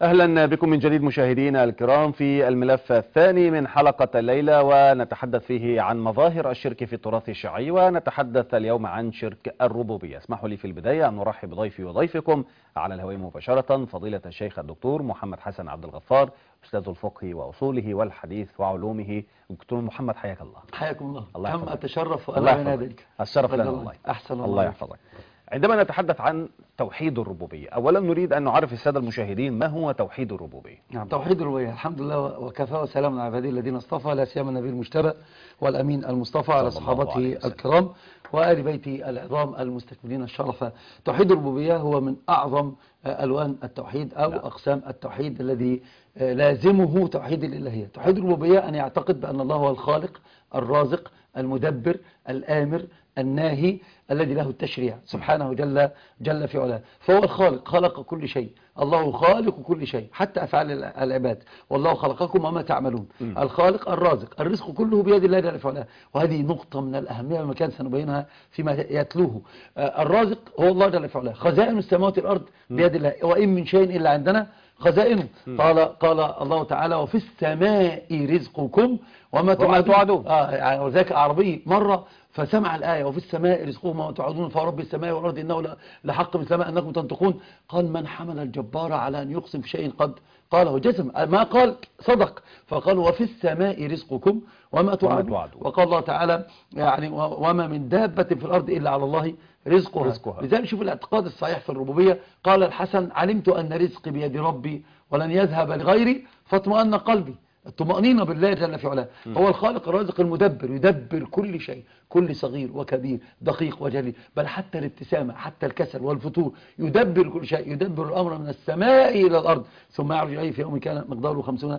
أهلا بكم من جديد مشاهدينا الكرام في الملف الثاني من حلقة الليلة، ونتحدث فيه عن مظاهر الشرك في التراث الشيعي، ونتحدث اليوم عن شرك الربوبية. اسمحوا لي في البداية أن نرحب بضيفي وضيفكم على الهواء مباشرة فضيلة الشيخ الدكتور محمد حسن عبد الغفار، أستاذ الفقه وأصوله والحديث وعلومه. دكتور محمد حياك الله. حياكم الله. كم أتشرف وأنا بين يديك. الشرف لنا والله. أحسن الله يحفظك. عندما نتحدث عن توحيد الربوبية، أولا نريد أن نعرف السادة المشاهدين ما هو توحيد الربوبية. نعم، توحيد الربوبية الحمد لله وكفى وسلام على عباده الذين اصطفى، لا سيما النبي المجتبى والأمين المصطفى على صحابته الكرام وآل بيته العظام المستكملين الشرف. توحيد الربوبية هو من أعظم ألوان التوحيد أو أقسام التوحيد الذي لازمه توحيد الإلهية. توحيد الربوبية أن يعتقد بأن الله هو الخالق الرازق المدبر الآمر الناهي الذي له التشريع سبحانه جل في علاه. فهو الخالق، خلق كل شيء، الله خالق كل شيء حتى أفعال العباد، والله خلقكم وما تعملون. الخالق الرازق، الرزق كله بيد الله جل في علاه، وهذه نقطة من الأهمية بمكان سنبينها فيما يتلوه. الرازق هو الله جل في علاه، خزائن السماوات والأرض بيد الله، وإن من شيء إلا عندنا خزائنه. قال الله تعالى وفي السماء رزقكم وما توعدون. يعني وذاك عربي مرة فسمع الآية وفي السماء رزقكم وما توعدون فرب السماء والأرض إنه لحق من السماء أنكم تنطقون. قال من حمل الجبار على أن يقسم في شيء قد قاله جزم، ما قال صدق، فقال وفي السماء رزقكم وما توعدون. وقال الله تعالى يعني وما من دابة في الأرض إلا على الله رزقها. لذلك شوف الاعتقاد الصحيح في الربوبية. قال الحسن علمت أن رزقي بيد ربي ولن يذهب لغيري فاطمأن قلبي. الطمأنينة بالله جل في علاه. هو الخالق الرازق المدبر، يدبر كل شيء، كل صغير وكبير، دقيق وجليل، بل حتى الابتسامة، حتى الكسل والفتور، يدبر كل شيء، يدبر الأمر من السماء إلى الأرض ثم يعرج إليه في يوم كان مقداره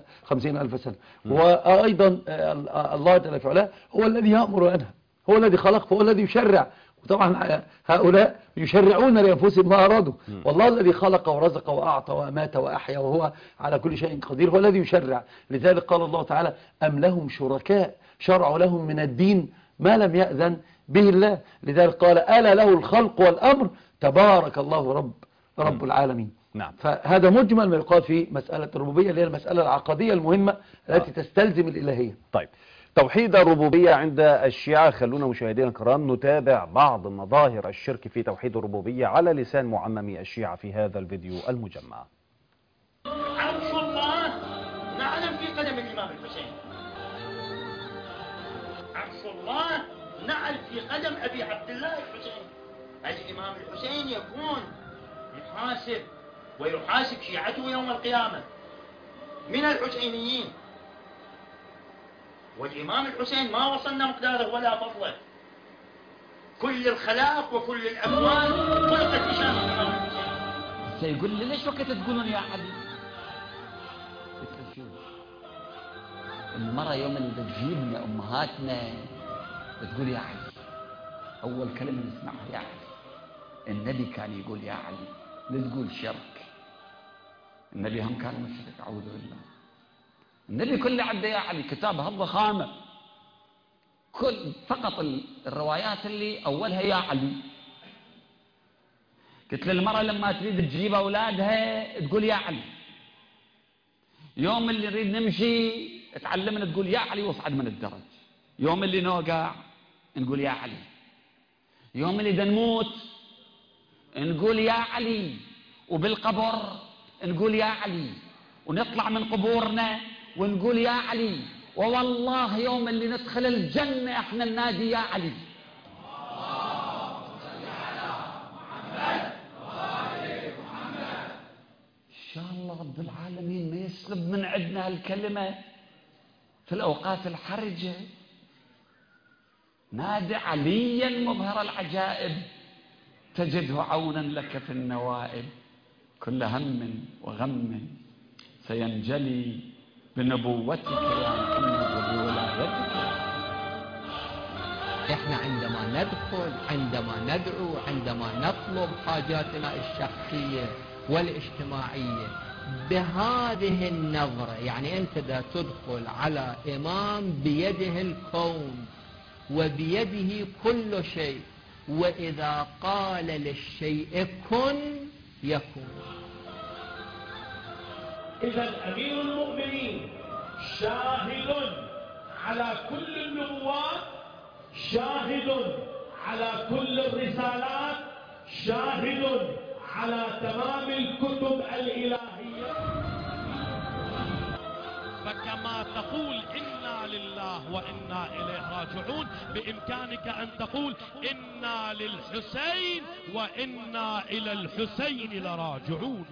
50 ألف سنة. وأيضا الله جل في علاه هو الذي يأمر وينهى، هو الذي خلق، فهو الذي يشرع. وطبعا هؤلاء يشرعون لأنفسهم ما أرادوا، والله الذي خلق ورزق وأعطى وأمات وأحيا وهو على كل شيء قدير هو الذي يشرع. لذلك قال الله تعالى أم لهم شركاء شرعوا لهم من الدين ما لم يأذن به الله. لذلك قال ألا له الخلق والأمر تبارك الله رب العالمين. نعم. فهذا مجمل ما يقال في مسألة الربوبية اللي هي المسألة العقدية المهمة التي تستلزم الإلهية. طيب، توحيد الربوبية عند الشيعة، خلونا مشاهدينا الكرام نتابع بعض مظاهر الشرك في توحيد الربوبية على لسان معممي الشيعة في هذا الفيديو المجمع. عرش الله نعلم في قدم الإمام الحسين، عرش الله نعلم في قدم أبي عبد الله الحسين. الإمام الحسين يكون يحاسب ويحاسب شيعته يوم القيامة من الحسينيين، والإمام الحسين ما وصلنا مقداره ولا فضله. كل الخلائق وكل الأكوان خلقت بشان الإمام الحسين. سيقول لي ليش وقت تقولون يا علي؟ المرة يوم اللي بتجيبنا أمهاتنا بتقول يا علي، أول كلمة نسمعها يا علي. النبي كان يقول يا علي، لا تقول شرك. النبي هم كان مشرك، أعوذ بالله. النبي كله عنده يا علي، كتابه الضخامة، فقط الروايات اللي أولها يا علي. قلت للمرأة لما تريد تجيب أولادها تقول يا علي. يوم اللي نريد نمشي تعلمنا تقول يا علي واصعد من الدرج. يوم اللي نوقع نقول يا علي. يوم اللي نموت نقول يا علي. وبالقبر نقول يا علي. ونطلع من قبورنا ونقول يا علي. ووالله يوم اللي ندخل الجنة احنا ننادي يا علي. اللهم صل على محمد وآل محمد. ان شاء الله رب العالمين ما يسلب من عندنا هالكلمة في الأوقات الحرجة. نادي عليا مظهر العجائب تجده عونا لك في النوائب. كل هم وغم سينجلي بنبوتك يا محمد وبولايتك. احنا عندما ندخل، عندما ندعو، عندما نطلب حاجاتنا الشخصية والاجتماعية بهذه النظرة، يعني انت دا تدخل على امام بيده الكون وبيده كل شيء، واذا قال للشيء كن يكون. إذا أمير المؤمنين شاهد على كل النبوات، شاهد على كل الرسالات، شاهد على تمام الكتب الإلهية. فكما تقول إنا لله وإنا إليه راجعون، بإمكانك أن تقول إنا للحسين وإنا إلى الحسين لراجعون.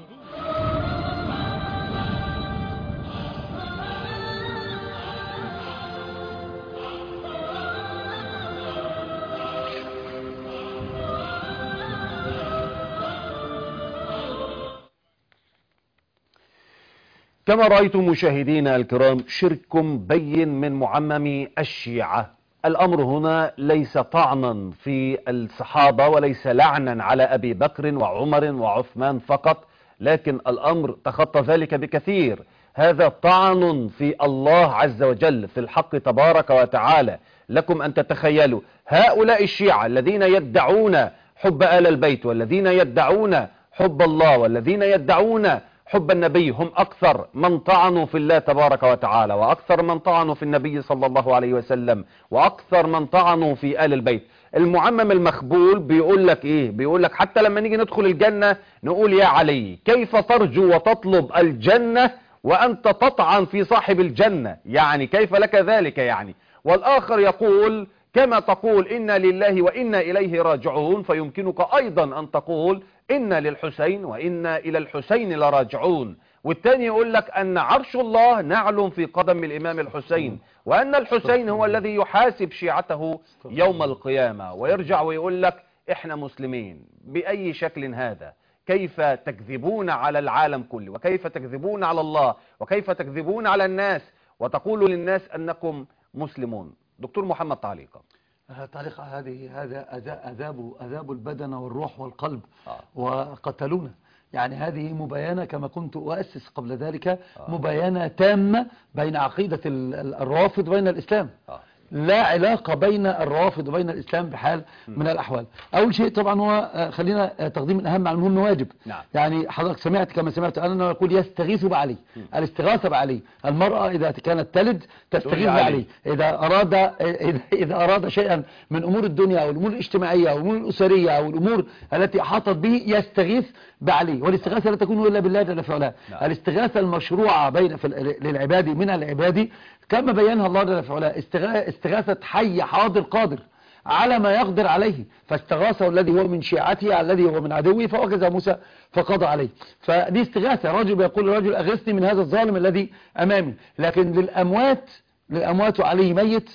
كما رأيتم مشاهدينا الكرام، شرك بين من معمم الشيعة. الأمر هنا ليس طعنا في الصحابة وليس لعنا على أبي بكر وعمر وعثمان فقط، لكن الأمر تخطى ذلك بكثير. هذا طعن في الله عز وجل، في الحق تبارك وتعالى. لكم أن تتخيلوا هؤلاء الشيعة الذين يدعون حب آل البيت، والذين يدعون حب الله، والذين يدعون حب النبي، هم أكثر من طعنوا في الله تبارك وتعالى، وأكثر من طعنوا في النبي صلى الله عليه وسلم، وأكثر من طعنوا في آل البيت. المعمم المخبول بيقول لك إيه؟ بيقول لك حتى لما نيجي ندخل الجنة نقول يا علي كيف ترجو وتطلب الجنة وأنت تطعن في صاحب الجنة؟ يعني كيف لك ذلك يعني؟ والآخر يقول كما تقول إنا لله وإنا إليه راجعون، فيمكنك أيضا أن تقول إنا للحسين وإنا إلى الحسين لراجعون. والثاني يقول لك أن عرش الله نعل في قدم الإمام الحسين، وأن الحسين هو الذي يحاسب شيعته يوم القيامة. ويرجع ويقول لك إحنا مسلمين. بأي شكل هذا؟ كيف تكذبون على العالم كله، وكيف تكذبون على الله، وكيف تكذبون على الناس وتقولوا للناس أنكم مسلمون؟ دكتور محمد تعليقا. تعليق هذا أذاب البدن والروح والقلب وقتلونا. يعني هذه مباينة كما كنت أؤسس قبل ذلك، مباينة تامة بين عقيدة الروافض وبين الإسلام. لا علاقة بين الروافض وبين الإسلام بحال من الأحوال. أول شيء طبعا هو خلينا تقديم الأهم على المهم واجب. يعني حضرتك سمعت كما سمعت أنه يقول يستغيث بعلي، الاستغاثة بعلي. المرأة إذا كانت تلد تستغيث بعلي، إذا أراد شيئا من أمور الدنيا أو الأمور الاجتماعية أو الأمور الأسرية أو الأمور التي أحاطت به يستغيث بعلي. والاستغاثة لا تكون إلا بالله جل في علاه. الاستغاثة المشروعة للعباد من العباد كما بينها الله جل في علاه، استغاثة حي حاضر قادر على ما يقدر عليه، فاستغاثه الذي هو من شيعته على الذي هو من عدوه، فوكز موسى فقضى عليه. فدي استغاثة. رجل يقول لرجل أغثني من هذا الظالم الذي أمامي. لكن للأموات وعليه ميت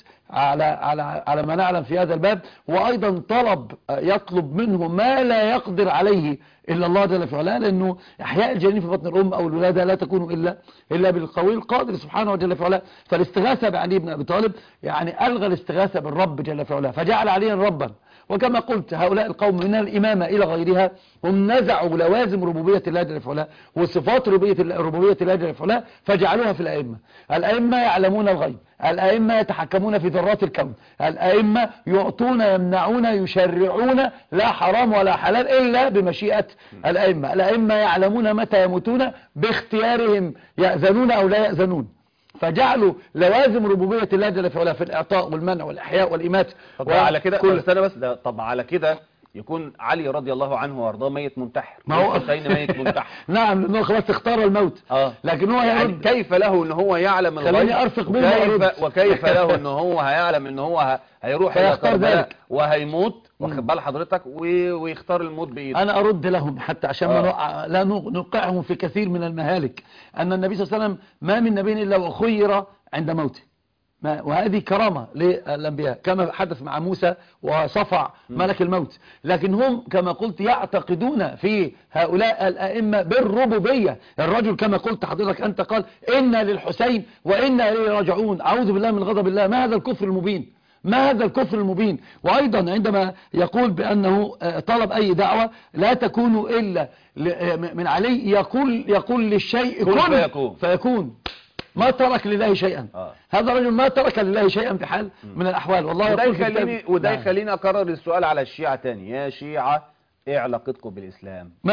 على ما نعلم في هذا الباب. وأيضا يطلب منه ما لا يقدر عليه إلا الله جل في علاه، لأنه إحياء الجنين في بطن الأم أو الولادة لا تكون إلا بالقوي القادر سبحانه وجل في علاه. فالاستغاثة بعلي بن أبي طالب يعني ألغى الاستغاثة بالرب جل في علاه، فجعل عليا ربا. وكما قلت هؤلاء القوم من الإمامة إلى غيرها هم نزعوا لوازم ربوبية الله جل في علاه وصفات ربوبية الله جل في علاه فجعلوها في الأئمة. الأئمة يعلمون الغيب، الأئمة يتحكمون في ذرات الكون، الأئمة يعطون يمنعون يشرعون، لا حرام ولا حلال إلا بمشيئة الأئمة. الأئمة يعلمون متى يموتون باختيارهم، يأذنون أو لا يأذنون. فجعلوا لوازم ربوبية الله جل في علاه في الإعطاء والمنع والإحياء والإمات. طب على كده طب على كده يكون علي رضي الله عنه وارضاه ميت منتحر، ما هو الحسين ميت منتحر. نعم، لأنه خلاص اختار الموت. لكن هو يعني كيف له ان هو يعلم الغيب، وكيف له ان هو هيعلم ان هو هيروح الى كربلاء وهيموت، واخد بال حضرتك، ويختار الموت بايده. انا ارد لهم حتى عشان لا نوقعهم في كثير من المهالك، ان النبي صلى الله عليه وسلم ما من نبي الا وخير عند موته، وهذه كرامة للأنبياء كما حدث مع موسى وصفع ملك الموت. لكن هم كما قلت يعتقدون في هؤلاء الأئمة بالربوبية. الرجل كما قلت حضرتك أنت قال إنا للحسين وإنا إليه راجعون، أعوذ بالله من غضب الله. ما هذا الكفر المبين؟ ما هذا الكفر المبين؟ وأيضا عندما يقول بأنه طلب أي دعوة لا تكون إلا من علي، يقول للشيء كن فيكون. ما ترك لله شيئا. هذا الرجل ما ترك لله شيئا في حال من الأحوال. والله وده يخليني أكرر السؤال على الشيعة تاني. يا شيعة ايه علاقتكم بالإسلام؟ ما في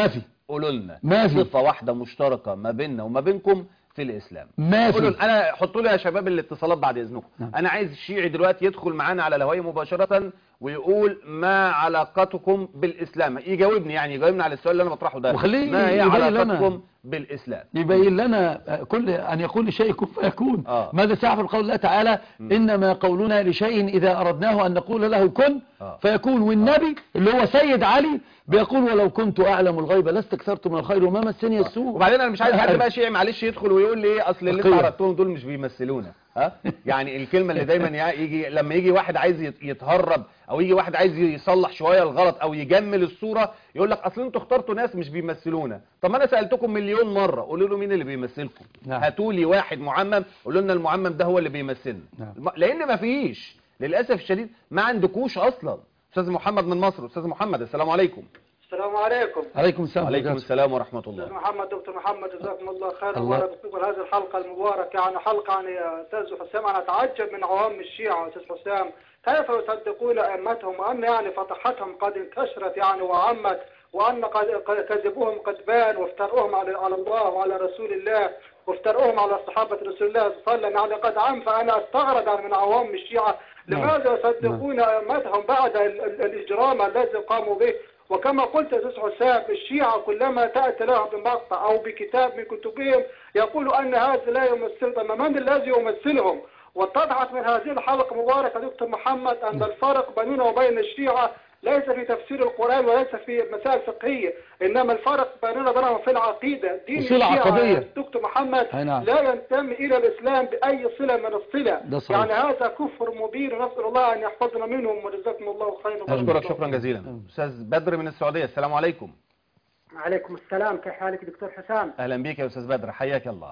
قولوا لنا ما في. صفة واحدة مشتركة ما بيننا وما بينكم في الإسلام. ما قولوا في. انا حطوا لي يا شباب الاتصالات بعد اذنكم. انا عايز الشيعي دلوقتي يدخل معانا على الهواء مباشرة ويقول ما علاقتكم بالإسلام، يجاوبني يجاوبني على السؤال اللي انا بطرحه ده، وخليه ما هي يبين علاقتكم لنا. بالإسلام؟ يبين لنا كل أن يقول لشيء كن فيكون. ماذا سيحصل قول الله تعالى إنما قولنا لشيء إذا أردناه أن نقول له كن فيكون. والنبي اللي هو سيد علي بيقول ولو كنت أعلم الغيب لاستكثرت من الخير وما مسني السوء. وبعدين أنا مش عايز حد بقى شيعي معلش يدخل ويقول لي إيه أصل اللي أنت عرفتهم دول مش بيمثلونا. يعني الكلمة اللي دايما يجي لما يجي واحد عايز يتهرب او يجي واحد عايز يصلح شوية الغلط او يجمل الصورة يقول لك اصل انتوا اخترتوا ناس مش بيمثلونا. طب ما انا سألتكم مليون مرة قولوا له مين اللي بيمثلكم. هاتوا لي واحد معمم قولوا لنا المعمم ده هو اللي بيمثلنا. لان ما فيش للاسف الشديد ما عندكوش اصلا. استاذ محمد من مصر. استاذ محمد السلام عليكم. السلام عليكم. عليكم السلام. عليكم السلام ورحمة الله. استاذ محمد دكتور محمد جزاكم الله خيرا وعلى بكم هذه الحلقة المباركة. حلقة استاذ حسام انا اتعجب من عوام الشيعة استاذ حسام كيف يصدقون ائمتهم وان فضحتهم قد انتشرت وعمت وان كذبوهم قد بان وافترؤهم على الله وعلى رسول الله وافترؤهم على صحابة رسول الله صلى الله عليه وسلم قد عم. فانا استغرب من عوام الشيعة لماذا يصدقون ائمتهم بعد الاجرام الذي قاموا به. وكما قلت يا أستاذ حسام الشيعة كلما تأتي لهم بمقطع أو بكتاب من كتبهم يقولوا أن هذا لا يمثلهم. من الذي يمثلهم؟ واتضحت من هذه الحلقة مباركة دكتور محمد أن الفرق بيننا وبين الشيعة ليس في تفسير القرآن وليس في مسائل فقهية، إنما الفرق بيننا وبينهم في العقيدة. دين الشيعة دكتور محمد لا ينتمي إلى الإسلام بأي صلة من الصلة. هذا كفر مبين ونسأل الله أن يحفظنا منهم وجزاكم الله خيرا. أشكرك شكرا جزيلا. أستاذ بدر من السعودية السلام عليكم. وعليكم السلام. كيف حالك دكتور حسام؟ أهلا بك يا أستاذ بدر حياك الله.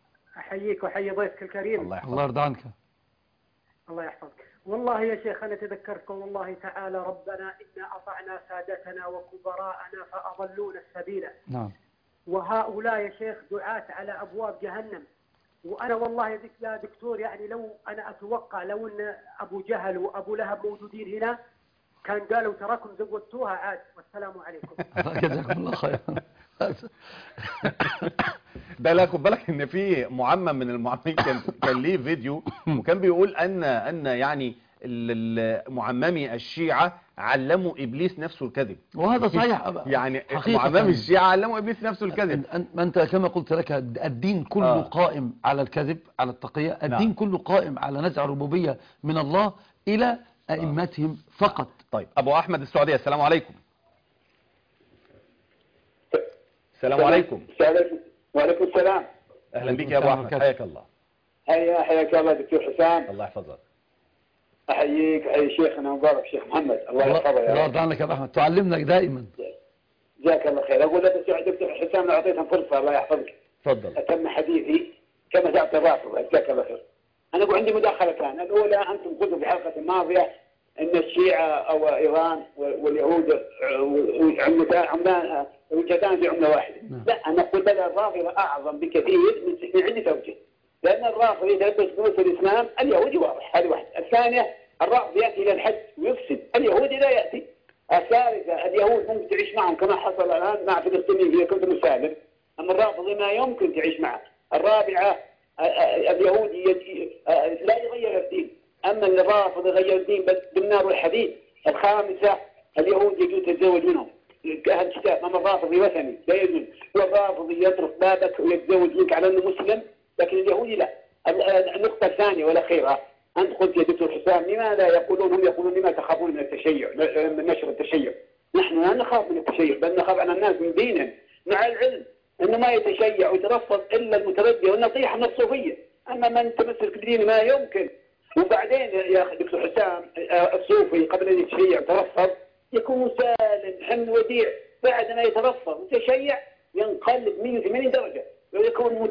أحييك وحيي ضيفك الكريم. الله يرضى عنك. الله يحفظك. والله يا شيخ أنا تذكرت قول الله تعالى ربنا إنا أطعنا سادتنا وكبراءنا فأضلونا السبيل. نعم. وهؤلاء يا شيخ دعاة على أبواب جهنم. وأنا والله يا دكتور لو أنا أتوقع لو أن أبو جهل وأبو لهب موجودين هنا كان قالوا تراكم زودتوها عاد. والسلام عليكم. جزاكم الله خير. ده لا خد بالك ان في معمم من المعممين كان ليه فيديو وكان بيقول ان معممي الشيعة علموا ابليس نفسه الكذب. وهذا صحيح. معممي الشيعة علموا ابليس نفسه الكذب. انت كما قلت لك الدين كله قائم على الكذب على التقية. الدين كله قائم على نزع الربوبية من الله الى ائمتهم فقط. طيب ابو احمد السعودية السلام عليكم. السلام عليكم. وعليكم السلام. اهلا بك يا ابو احمد حياك الله. حياك الله دكتور حسام. الله يحفظك. احييك احيي شيخنا مبارك شيخ محمد الله يحفظه يا رب. الله يرضى عنك يا ابو احمد تعلمنا دائما. جزاك الله خير. اقول لك دكتور حسام لو اعطيتهم فرصه الله يحفظك. تفضل. اتم حديثي كما تعطي الرافضه جزاك الله خير. انا اقول عندي مداخلتان. الاولى انتم قلتوا في الحلقه الماضيه ان الشيعة او ايران واليهود عملان وجهتان في عمله واحده. لا انا اقول بل الرافضه اعظم بكثير من عده اوجه. لان الرافض يتلبس بنص الاسلام اليهودي واضح هذه واحده. الثانيه الرافض ياتي الى الحج ويفسد اليهودي لا ياتي. الثالثه اليهود ممكن تعيش معهم كما حصل الان مع فلسطينيين في كتب السابق. اما الرافض ما يمكن تعيش معه. الرابعه اليهودي لا يغير الدين. أما الرافض يغير الدين بالنار والحديد. الخامسة اليهود يجوز تتزوج منهم الكتاب. أما الرافض وثني لا يجوز. والرافض يترك بابك ويتزوج منك على أنه مسلم لكن اليهودي لا. النقطة الثانية والأخيرة أنت قلت يا دكتور حسام لماذا هم يقولون لما تخافون من التشيع من نشر التشيع. نحن لا نخاف من التشيع بل نخاف على الناس من دينهم مع العلم أنه ما يتشيع ويترفض إلا المتردي والنصيحة من الصوفية. أما من تمسك بدين ما يمكن. وبعدين يا دكتور حسام الصوفي قبل أن يتشيع ترفض يكون سالم حمل وديع. بعد ما يترفض وتشيع ينقلب 180 درجة ويكون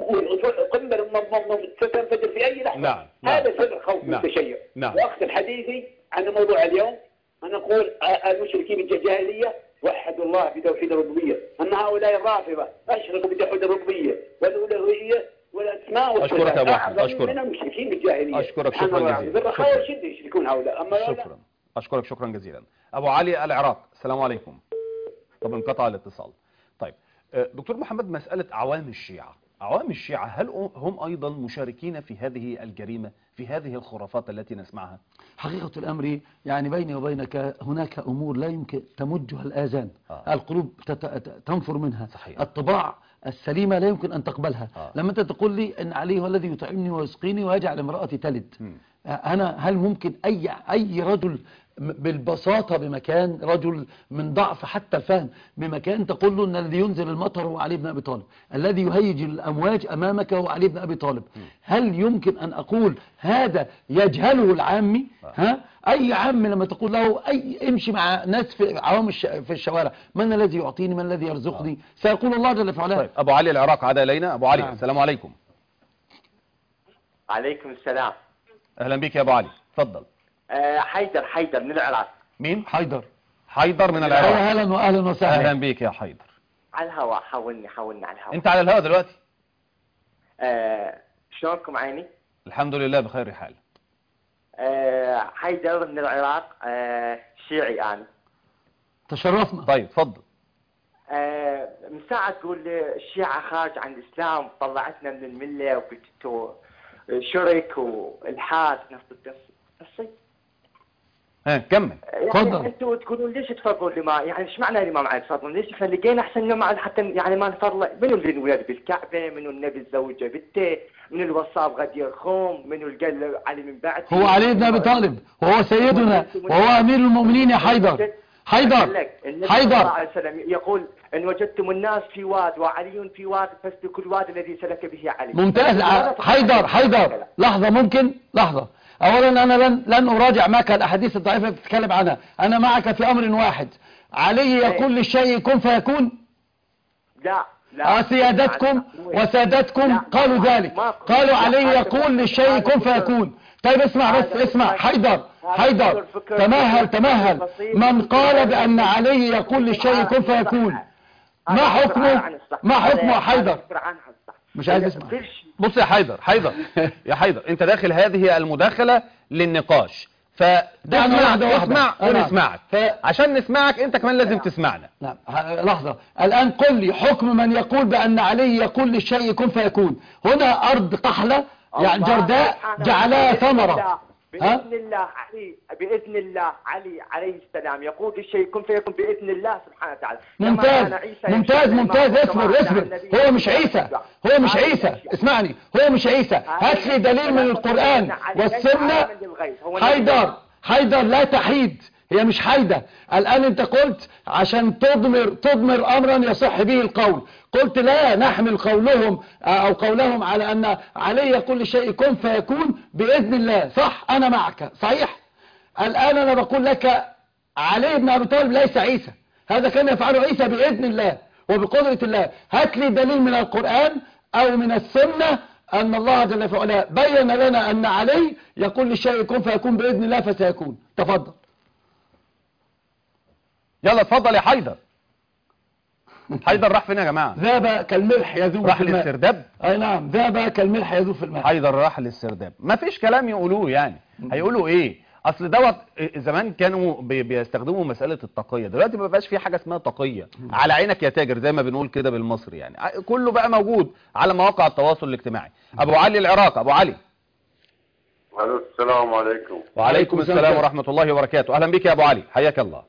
قمة تنفجر في أي لحظة. نعم. هذا سبب خوف من التشيع. وأختم حديثي عن موضوع اليوم أنا أقول المشركين بالجاهلية وحدوا الله بتوحيد الربوبية. أما هؤلاء الرافضة أشركوا بتوحيد الربوبية والألوهية والأسماء أشكرك يا أبو أحمد. أشكرك. من المشركين بالجاهلية. أشكرك شكرا جزيلا. بالرخاء والشدة يشركون هؤلاء. أما شكرا. أشكرك شكرا جزيلا. أبو علي العراق السلام عليكم. طب انقطع الاتصال. طيب دكتور محمد، مسألة عوام الشيعة، عوام الشيعة هل هم أيضا مشاركين في هذه الجريمة، في هذه الخرافات التي نسمعها؟ حقيقة الأمر يعني بيني وبينك هناك أمور لا يمكن تمجها الآذان، القلوب تنفر منها، صحيح. الطباع السليمة لا يمكن أن تقبلها. لما أنت تقول لي أن علي هو الذي يطعمني ويسقيني ويجعل امرأتي تلد، هل ممكن أي رجل بالبساطة بمكان، رجل من ضعف حتى الفهم بمكان، تقول له أن الذي ينزل المطر هو علي بن أبي طالب، الذي يهيج الأمواج أمامك هو علي بن أبي طالب؟ هل يمكن أن أقول هذا يجهله العامي؟ أي عام لما تقول له امشي مع ناس في عوام في الشوارع، من الذي يعطيني، من الذي يرزقني؟ سيقول الله جل في علاه. طيب أبو علي العراق عاد إلينا. أبو علي، السلام عليكم. عليكم السلام. أهلا بك يا أبو علي، تفضل. حيدر من العراق. مين؟ حيدر من العراق. أهلا وأهلا وسهلا. أهلا بك يا حيدر. على الهواء، حولني على الهواء. أنت على الهواء دلوقتي. شلونكم عيني؟ الحمد لله بخير حال. حيدر من العراق، شيعي أنا. تشرفنا. طيب تفضل. من ساعة تقول الشيعة خارج عن الإسلام، طلعتنا من الملة وقلت شرك والحاد نفس القصة. كمل. يعني انتوا تقولون ليش تفرقون الامام؟ يعني ايش معنى الامام علي تفرقون؟ ليش احنا لقينا احسن امام حتى يعني ما نفرق منو اللي انولد بالكعبه، منو النبي تزوجه بنته، منو الوصاب غدير خوم، منو اللي قال علي من بعد؟ هو علي بن ابي طالب، وهو سيدنا وهو امير المؤمنين يا حيدر. النبي صلى الله عليه وسلم يقول ان وجدتم الناس في واد وعلي في واد فاسلكوا الواد الذي سلك به علي. ممتاز. حيدر لحظه، ممكن لحظه. اولا انا لن اراجع معك الاحاديث الضعيفه التي تتكلم عنها، انا معك في امر واحد. علي يقول للشيء كن فيكون. لا سيادتكم وسادتكم قالوا ذلك، قالوا علي يقول للشيء كن فيكون. طيب اسمع بس، اسمع حيدر تمهل. من قال بأن علي يقول للشيء كن فيكون، ما حكمه حيدر؟ مش عايز اسمع. بص يا حيدر انت داخل هذه المداخلة للنقاش، فاسمع ونسمعك. عشان نسمعك انت كمان لازم تسمعنا. نعم لحظة، الآن قل لي حكم من يقول بأن علي يقول للشيء كن فيكون. هنا أرض قحلة يعني جرداء جعلها ثمرة. بإذن الله علي عليه السلام يقول الشيء كن فيكون بإذن الله سبحانه وتعالى. ممتاز. اصبر. هو مش عيسى. اسمعني، هو مش عيسى. هات لي دليل من القرآن والسنة. حيدر لا تحيد، هي مش حيدة. الآن انت قلت عشان تضمر امرا يصح به القول، قلت لا نحمل قولهم على ان علي يقول للشيء كن فيكون بإذن الله. صح، انا معك، صحيح. الآن انا بقول لك علي بن ابي طالب ليس عيسى، هذا كان يفعله عيسى بإذن الله وبقدرة الله. هات لي دليل من القرآن او من السنة ان الله جل وعلا بين لنا ان علي يقول للشيء كن فيكون بإذن الله فسيكون. تفضل. يلا اتفضل يا حيدر. راح فين يا جماعة؟ ذهب كالملح يذوب راح في الماء. للسرداب. اي نعم، ذهب كالملح يذوب في الماء. حيدر راح للسرداب. ما فيش كلام يقولوه يعني. هيقولوا ايه؟ اصل دوت زمان كانوا بيستخدموا مسألة التقية، دلوقتي ما بقاش في حاجة اسمها تقية. على عينك يا تاجر زي ما بنقول كده بالمصري يعني. كله بقى موجود على مواقع التواصل الاجتماعي. ابو علي العراق. ابو علي. السلام عليكم. وعليكم السلام ورحمة الله وبركاته. اهلا بك يا ابو علي، حياك الله.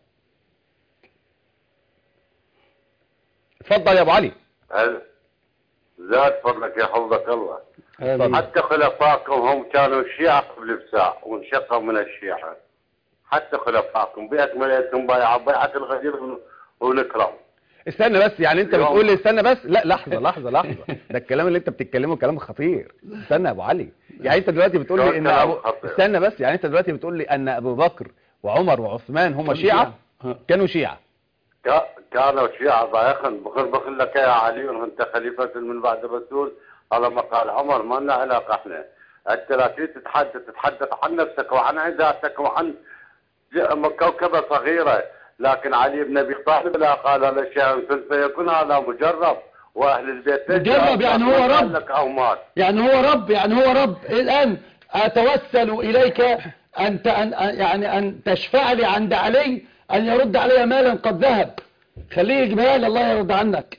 اتفضل يا ابو علي. زاد فضلك يا حفظك الله. حتى خلفائكم هم كانوا الشيعة قبل بساعة وانشقوا من الشيعة. حتى خلفائكم بأكملتهم بيعة الغدير والإكرام. استنى بس، يعني انت بتقول لي استنى بس؟ لا لحظة ده الكلام اللي انت بتتكلمه كلام خطير. استنى يا ابو علي، يعني انت دلوقتي بتقول لي ان استنى بس، يعني انت دلوقتي بتقول لي ان ابو بكر وعمر وعثمان هم شيعة؟ كانوا شيعة. كانوا شيعة ضايخا. بقول لك يا علي انت خليفة من بعد الرسول، على ما قال عمر ما لنا علاقة احنا. انت لا تتحدث عن نفسك وعن عداتك وعن كوكبة صغيرة، لكن علي بن ابي طالب لا قال الاشياء فيكون هذا مجرب، واهل البيت مجرب يعني هو رب. يعني هو رب. الان اتوسل اليك ان تشفع لي عند علي ان يرد علي مالا قد ذهب. خليه يجيبها لي الله يرضى عنك.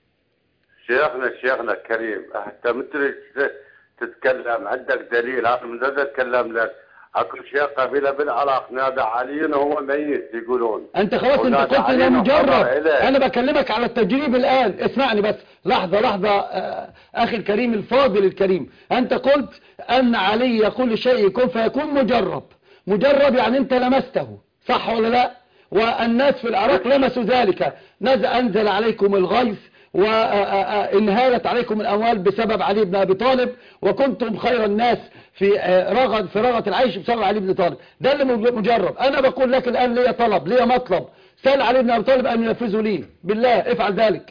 شيخنا الكريم، انت مثل تتكلم عندك دليل، انا من ذا اتكلم لك. اكو شيخ قبيله بالعراق نادى علي وهو ميت يقولون. انت خلاص انت قلت ده مجرب. انا بكلمك على التجريب الان، اسمعني بس لحظه اخي الكريم الفاضل الكريم. انت قلت ان علي يقول الشيء يكون فيكون مجرب يعني انت لمسته، صح ولا لا؟ والناس في العراق لمسوا ذلك، انزل عليكم الغيث وانهالت عليكم الأموال بسبب علي بن أبي طالب، وكنتم خير الناس في رغد العيش بسبب علي بن طالب. ده اللي مجرب. أنا بقول لك الآن ليا طلب، ليا مطلب، سأل علي بن أبي طالب أن ينفذه لي، بالله افعل ذلك.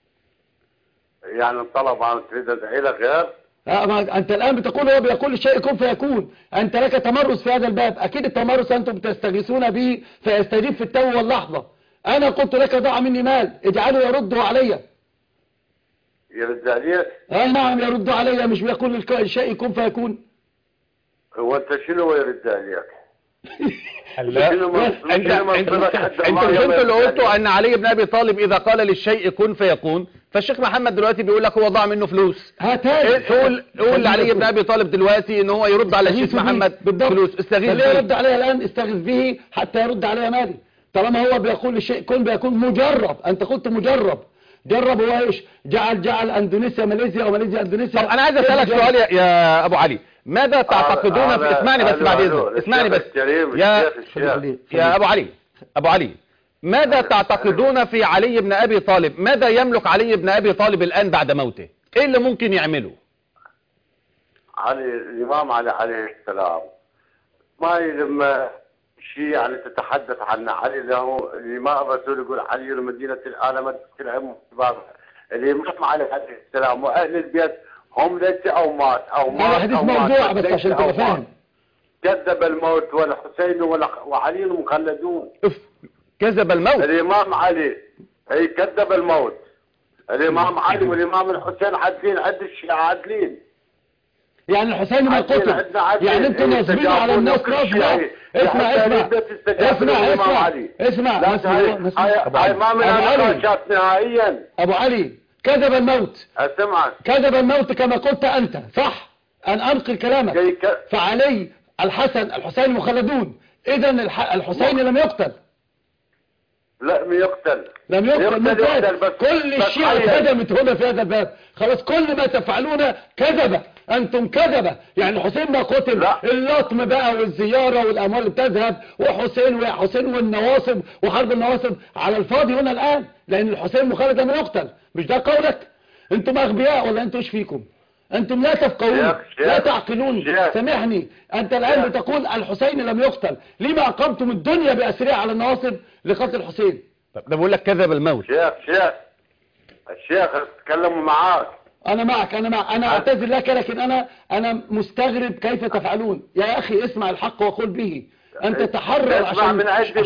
يعني الطلب عن تريد ادعي لك غير؟ أنت الآن بتقول هو بيقول الشيء يكون فيكون. أنت لك تمرس في هذا الباب، أكيد التمرس أنتم تستغيثون به فيستجيب في التو واللحظة. أنا قلت لك ضع مني مال اجعله يرده علي. يرد عليك؟ نعم يرد علي، مش بيقول الشيء يكون فيكون. هو انت شنو يرد عليك؟ انتوا اللي قلتوا ان علي بن ابي طالب اذا قال للشيء كن فيكون، فالشيخ محمد دلوقتي بيقول لك هو ضاع منه فلوس. قول لعلي بن ابي طالب دلوقتي ان هو يرد على الشيخ محمد فلوس، استغيث به. يرد عليها الان، استغيث به حتى يرد عليها مالي. طالما هو بيقول الشيء كن بيكون مجرب، انت قلت مجرب. جرب هو ايش؟ جعل اندونيسيا ماليزيا وماليزيا اندونيسيا. طب انا عايز اسالك سؤال يا ابو علي، ماذا تعتقدون في، اسمعني بس بعد اذنك، اسمعني بس يا ابو علي ماذا تعتقدون في علي بن ابي طالب؟ ماذا يملك علي بن ابي طالب الان بعد موته؟ ايه اللي ممكن يعمله؟ الامام علي عليه السلام ما لما شيء يعني تتحدث عن علي له الامام الرسول يقول علي مدينه العالم تلهم الامام علي عليه السلام واهل البيت هم ليس او مات حديث موضوع بس عشان تبقى فاهم. كذب الموت والحسين وعلي مخلدون. كذب الموت؟ الامام علي اي كذب الموت. الامام علي والامام الحسين عادلين، عند الشيعة عادلين. يعني الحسين ما قتل، يعني انتم نازلين على الناس نصبة. اسمع ما من النقاشات نهائيا. ابو علي كذب الموت، اسمعك، كذب الموت كما قلت انت، صح؟ ان انقل كلامك. فعلي الحسين مخلدون، اذا الحسين لم يقتل. لم يقتل بس كل الشيعة كذبت هنا في هذا الباب. خلاص كل ما تفعلون كذبة، انتم كذبة. يعني حسين ما قتل، اللطم بقى والزيارة والاموال اللي بتذهب وحسين والنواصب وحرب النواصب على الفاضي هنا الان، لان الحسين مخلد لم يقتل. مش ده قولك؟ انتم اغبياء ولا انتم ايش فيكم؟ انتم لا تفقهون، لا تعقلون. سامحني، انت الان بتقول الحسين لم يقتل، لما اقمتم الدنيا باسرها على النواصب لقتل الحسين؟ طب ده بقول لك كذب الموت. الشيخ اتكلموا معاك. انا معك، انا اعتذر لك، لكن انا مستغرب كيف تفعلون. يا اخي اسمع الحق وقل به، انت تحرر عشان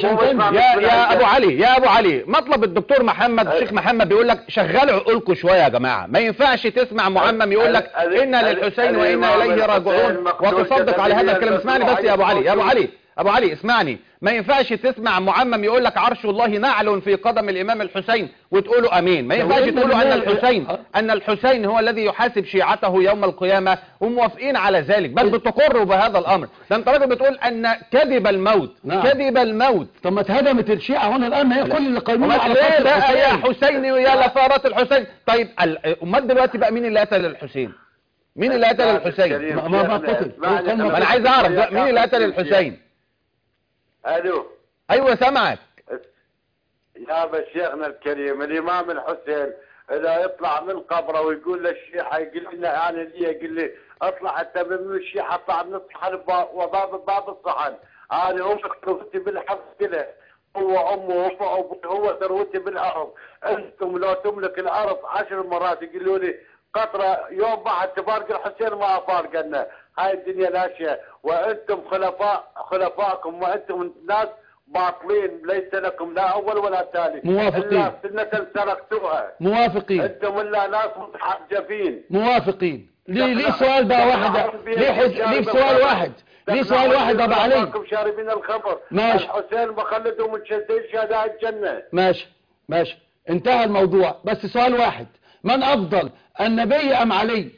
يا ابو علي مطلب الدكتور محمد الشيخ محمد بيقول لك شغلوا عقولكم شويه يا جماعه. ما ينفعش تسمع معمم يقول لك انا للحسين وانا اليه راجعون وتصدق على هذا الكلام. اسمعني بس يا ابو علي اسمعني. ما ينفعش تسمع معمم يقول لك عرش الله نعل في قدم الامام الحسين وتقولوا امين. ما ينفعش تقولوا ان الحسين هو الذي يحاسب شيعته يوم القيامه وموافقين على ذلك، بل بتقروا بهذا الامر. ده انت راجل بتقول ان كذب الموت. كذب الموت. طب ما اتهدمت الشيعه هنا الان، ما هي كل اللي قايمين على قتل الحسين. يا حسين ويا لفارات الحسين. طيب امال دلوقتي بقى مين اللي قتل الحسين؟ مين اللي قتل الحسين؟ ما قتل. انا عايز اعرف مين اللي قتل الحسين. الو ايوه سامعك يا شيخنا الكريم. الامام الحسين اذا يطلع من قبره ويقول للشيعة يقول لنا يعني ليه، يقول لي اطلع انت من الشيعة، اطلع من الصحن وباب الصحن، انا امك ثروتي بالحق كده، هو امه هو ثروتي بالارض، انتم لو تملك الارض 10 مرات يقولوا لي قطره يوم بعد تفارق الحسين ما فارقنا. هاي الدنيا ناشئه وانتم خلفاءكم وانتم ناس باطلين، ليس لكم لا اول ولا ثاني. موافقين. الا سنه سلكتوها. موافقين. انتم الا ناس متحجبين. موافقين. ليه سؤال بقى واحد، ليه سؤال واحد، ليه سؤال واحد ابو علي. شاربين الخمر. ماشي. الحسين مخلد ومتشدد شهداء الجنه. ماشي. ماشي انتهى الموضوع. بس سؤال واحد، من أفضل النبي أم علي؟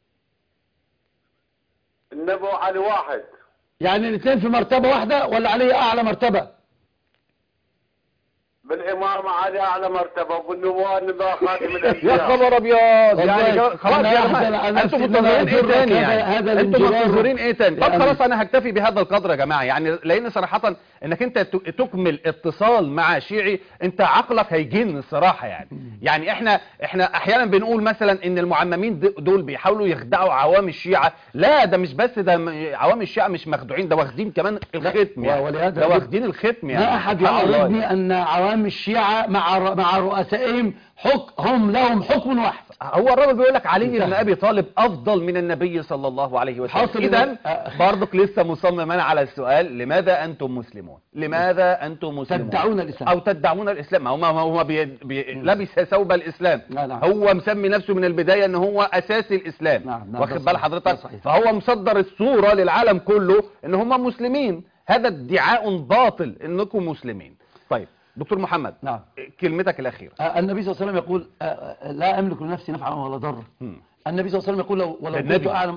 النبي علي واحد. يعني الاثنين في مرتبة واحدة ولا علي أعلى مرتبة؟ بالإمام علي أعلى مرتبة وبالنبوة النبي خاتم الأنبياء. يا خبر أبيض، يعني خلاص يا جماعة انتوا منتظرين ايه تاني يعني؟ انتوا منتظرين ايه تاني؟ طب خلاص انا هكتفي بهذا القدر يا جماعة، يعني لان صراحة انك انت تكمل اتصال مع شيعي انت عقلك هيجن الصراحة يعني احنا احيانا بنقول مثلا ان المعممين دول بيحاولوا يخدعوا عوام الشيعة. لا ده مش بس، ده عوام الشيعة مش مخدوعين، ده واخدين كمان الختم يعني، ده واخدين الختم يعني. ما احد يعرضني ان عوام الشيعة مع رؤسائهم هم لهم حكم واحد. هو الراجل بيقول لك علي بن ابي طالب افضل من النبي صلى الله عليه وسلم. اذا برضك لسه مصمما على السؤال، لماذا انتم مسلمون؟ لماذا انتم مسلمون؟ تدعون الاسلام او تدعون الاسلام. هو لبس ثوب الاسلام. هو مسمي نفسه من البدايه ان هو اساس الاسلام. واخد بال حضرتك؟ فهو مصدر الصوره للعالم كله ان هم مسلمين. هذا ادعاء باطل انكم مسلمين. طيب دكتور محمد، نعم، كلمتك الأخيرة. النبي صلى الله عليه وسلم يقول لا أملك لنفسي نفعا ولا ضرا. النبي صلى الله عليه وسلم يقول ولو كنت أعلم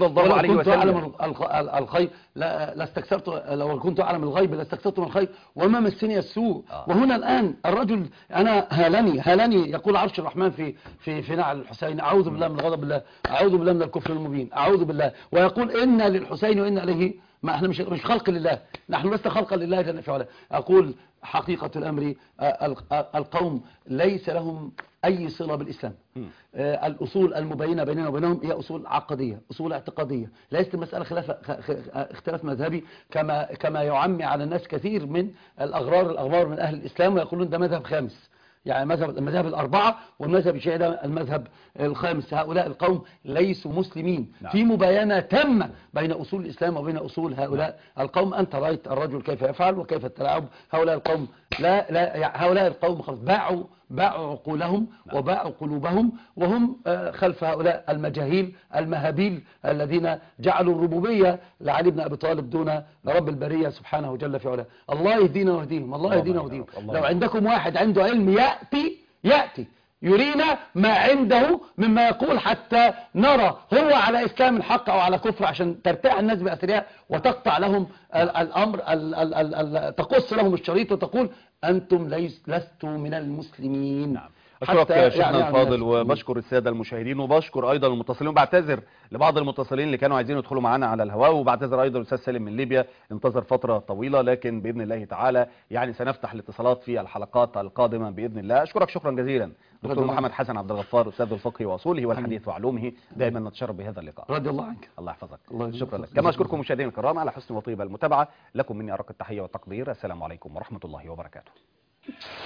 الخير لاستكثرت، لو كنت أعلم الغيب لاستكثرت من الخير وما مسني السوء. وهنا الآن الرجل أنا هالني يقول عرش الرحمن في نعل الحسين، أعوذ بالله من غضب الله، أعوذ بالله من الكفر المبين، أعوذ بالله، ويقول إنا للحسين وإنا إليه. ما احنا مش خلق لله، نحن لسنا خلقا لله جل في علاه. أقول حقيقة الأمر القوم ليس لهم أي صلة بالإسلام. الأصول المبينة بيننا وبينهم هي أصول عقدية، أصول اعتقادية، ليست مسألة اختلاف مذهبي كما يعمي على الناس كثير من الأغرار من أهل الإسلام، ويقولون ده مذهب خامس، يعني المذاهب الأربعة والمذهب الشيعي ده المذهب الخامس. هؤلاء القوم ليسوا مسلمين. نعم. في مباينة تامة بين أصول الإسلام وبين أصول هؤلاء القوم. أنت رأيت الرجل كيف يفعل وكيف التلاعب. هؤلاء القوم هؤلاء القوم خلاص باعوا عقولهم وباعوا قلوبهم، وهم خلف هؤلاء المجاهيل المهابيل الذين جعلوا الربوبية لعلي بن أبي طالب دون رب البرية سبحانه جل في علاه. الله يهدينا ويهديهم، الله يهدينا ويهديهم. لو عندكم واحد عنده علم يأتي يرينا ما عنده مما يقول حتى نرى هو على إسلام الحق أو على كفر، عشان ترتاح الناس بأثرها وتقطع لهم الأمر، تقص لهم الشريط وتقول أنتم لستم من المسلمين. نعم. أشكرك يا شيخنا الفاضل، وبشكر السادة المشاهدين، وبشكر أيضا المتصلين، وبعتذر لبعض المتصلين اللي كانوا عايزين يدخلوا معنا على الهواء، وبعتذر أيضا الأستاذ سالم من ليبيا انتظر فترة طويلة، لكن بإذن الله تعالى يعني سنفتح الاتصالات في الحلقات القادمة بإذن الله. أشكرك شكرا جزيلا دكتور محمد حسن عبد الغفار، أستاذ الفقه وأصوله والحديث وعلومه، دائما نتشرف بهذا اللقاء. رضي الله عنك. الله يحفظك. شكرا لك. كما أشكركم مشاهدينا الكرام على حسن وطيب المتابعة. لكم مني أرق التحية والتقدير. السلام عليكم ورحمة الله وبركاته.